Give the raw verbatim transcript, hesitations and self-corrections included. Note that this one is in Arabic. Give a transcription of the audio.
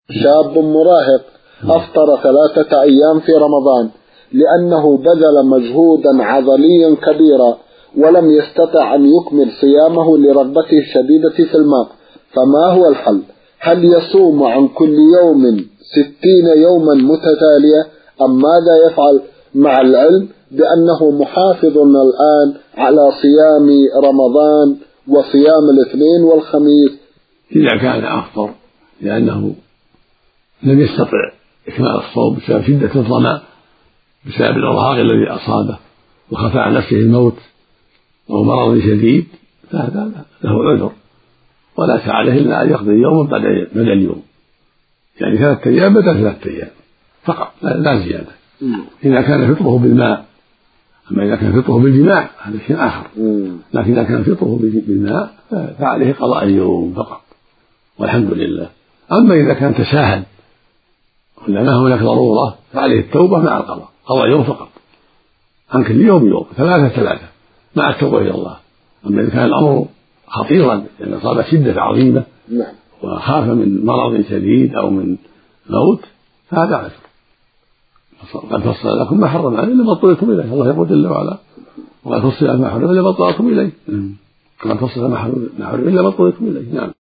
شاب مراهق أفطر ثلاثة أيام في رمضان لأنه بذل مجهودا عضليا كبيرا ولم يستطع أن يكمل صيامه لرغبته الشديدة في الماء، فما هو الحل؟ هل يصوم عن كل يوم ستين يوما متتالية أم ماذا يفعل، مع العلم بأنه محافظ الآن على صيام رمضان وصيام الاثنين والخميس؟ إذا كان أفطر لأنه لم يستطع إكمال الصوم بسبب شدة الظمأ بسبب الإرهاق الذي أصابه وخفى عن نفسه الموت أو مرض شديد فهذا له عذر، وليس عليه إلا أن يقضي يوم بدل اليوم، يعني ثلاثة أيام بدل ثلاثة أيام فقط لا زيادة. إذا كان فطره بالماء، أما إذا كان فطره بالجماع هذا شيء آخر، لكن إذا كان فطره بالماء فعليه قضاء يوم فقط والحمد لله. أما إذا كان تساهل ولا ما هناك ضرورة فعليه التوبة مع القضاء، قضاء يوم فقط عن كل يوم يوم، ثلاثة ثلاثة مع التوبة إلى الله. أما إذا كان الأمر خطيرا لأن يعني أصاب شدة عظيمة وخاف من مرض شديد أو من موت فهذا عذر. قد فصل لكم ما حرم عليه إلا ما اضطررتم إليه، الله يقول جل وعلا وقد فصل ما حرم إلا ما اضطررتم إليه، قد فصل ما حرم إلا ما اضطررتم إليه. نعم.